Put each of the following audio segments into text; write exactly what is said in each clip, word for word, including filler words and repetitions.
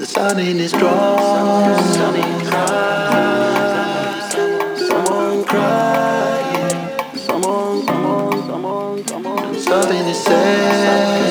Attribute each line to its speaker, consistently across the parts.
Speaker 1: The sun in is strong. Someone crying. Someone, someone, someone, someone. Something is sad.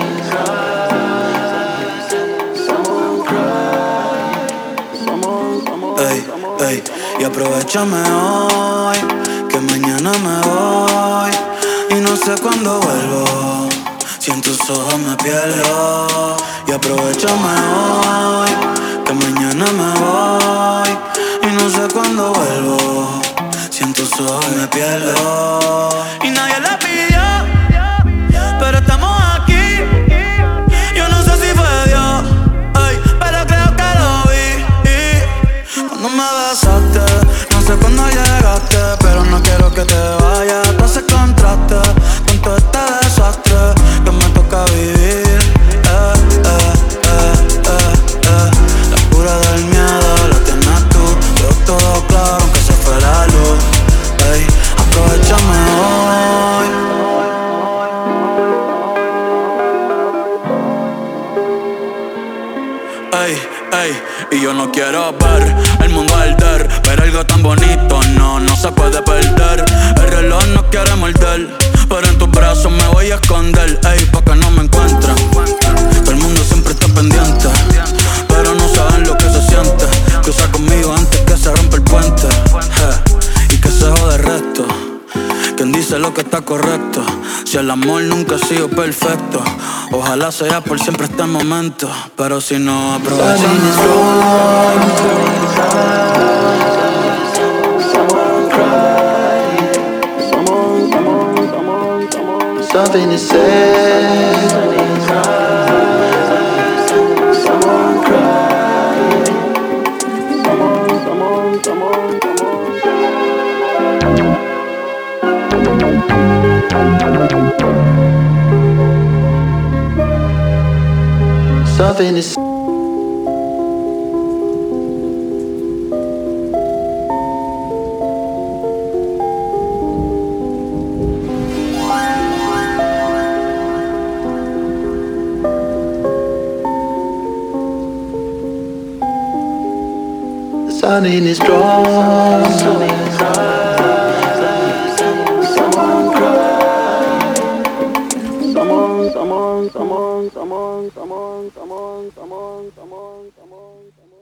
Speaker 1: Someone crying. Someone, someone,
Speaker 2: Ey, ey, y aprovechame hoy, que mañana me voy y no sé cuándo vuelvo. Si en tus ojos me pierdo. Y aprovechame hoy, que mañana me voy y no sé cuándo vuelvo. Si en tus ojos me pierdo. Y nadie la pidió, pero estamos aquí. Yo no sé si fue Dios, ey, pero creo que lo vi. Cuando me besaste, no sé cuándo llegaste, pero no quiero que te vayas. Tú haces contraste con todo este desastre que me toca vivir. Eh, eh, eh, eh, eh. La cura del miedo la tienes tú. Veo todo claro aunque se fue la luz. Ey, aprovechame hoy. Ey, ey, y yo no quiero ver el mundo arder, ver algo tan bonito, no, no se puede perder. El reloj no quiere morder, pero en tus brazos me voy a esconder. Ey, pa' que no me encuentren. Todo el mundo siempre está pendiente, pero no saben lo que se siente. Cruza conmigo antes que se rompa el puente, eh, y que se jode el resto. Quien dice lo que está correcto, si el amor nunca ha sido perfecto, ojalá sea por siempre este momento, pero si no aprovechamos.
Speaker 1: someone crying. Someone, someone, someone, someone. Something is sad. Someone crying. Someone, someone, someone, someone. Something is the sun in is strong. Someone crying. Someone crying. Someone, someone, someone, someone, someone, someone, someone, someone, someone, someone.